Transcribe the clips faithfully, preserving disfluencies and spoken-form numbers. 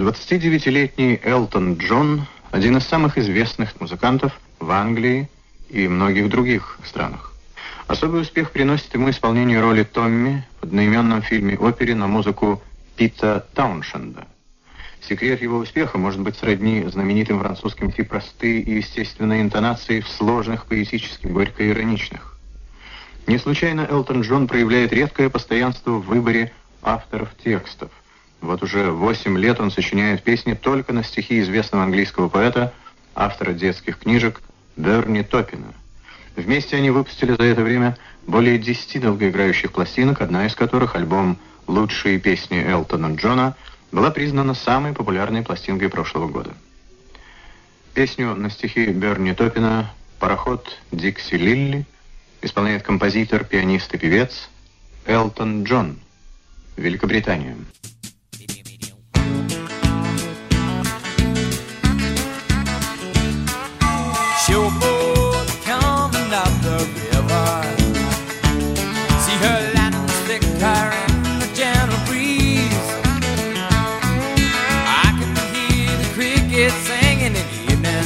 двадцатидевятилетний Элтон Джон – один из самых известных музыкантов в Англии и многих других странах. Особый успех приносит ему исполнение роли Томми в одноименном фильме-опере на музыку Пита Тауншенда. Секрет его успеха может быть сродни знаменитым французским «Ти простые и естественные интонации в сложных, поэтически горько-ироничных». Не случайно Элтон Джон проявляет редкое постоянство в выборе авторов текстов. Вот уже восемь лет он сочиняет песни только на стихи известного английского поэта, автора детских книжек Берни Топпина. Вместе они выпустили за это время более десяти долгоиграющих пластинок, одна из которых, альбом «Лучшие песни Элтона Джона», была признана самой популярной пластинкой прошлого года. Песню на стихи Берни Топпина «Пароход Дикси Лилли» исполняет композитор, пианист и певец Элтон Джон, Великобритания. Showboat coming up the river. See her landing thicker in the gentle breeze. I can hear the crickets singing in the evening.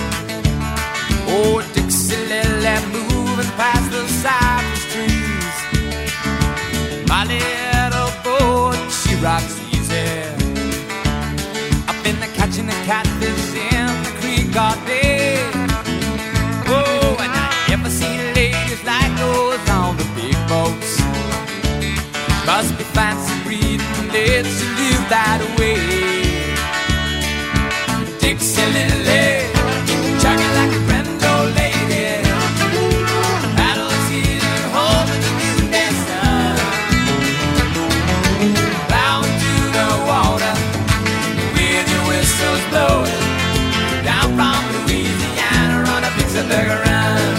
Oh, Dixie Lily moving past the cypress trees. My little boat, she rocks easy. I've been catching the catfish in the creek all day. Oh, and I never seen ladies like those on the big boats. Must be fancy breeding, let's live that way. Dixie Lily, chugging like a grand old lady. Paddle season home in the noonday sun. Down to the water with your whistles blowing. Down from Louisiana on a Pittsburgh run.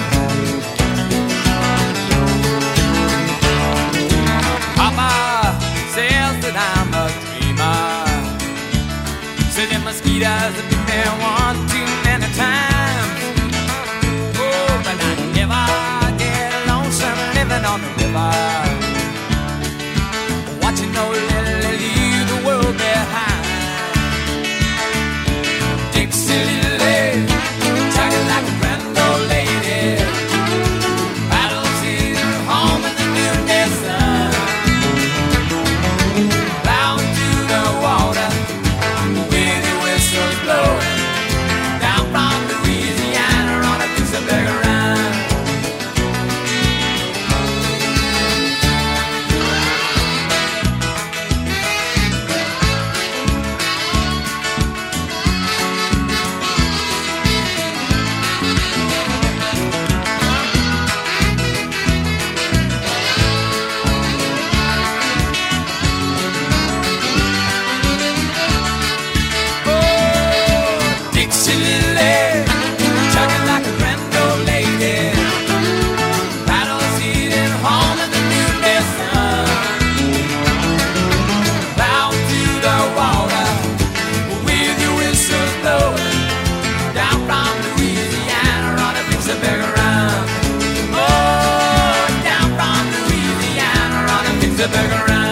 Papa says that I'm a dreamer. Says the mosquitoes have been there one too many times. Oh, but I never get lonesome living on the river. Watching old Lily leave the world behind. Dixie Lily, chugging like a grand old lady. Paddle season home in the noonday sun. Down to the water with your whistles blowing. Down from Louisiana on a Pittsburgh run. Dixie Lily, chugging like a grand old lady. Paddle seating home in the noonday sun. Down to the water with your whistles blowing. Down from Louisiana on a Pittsburgh run. Oh, down from Louisiana on a Pittsburgh run.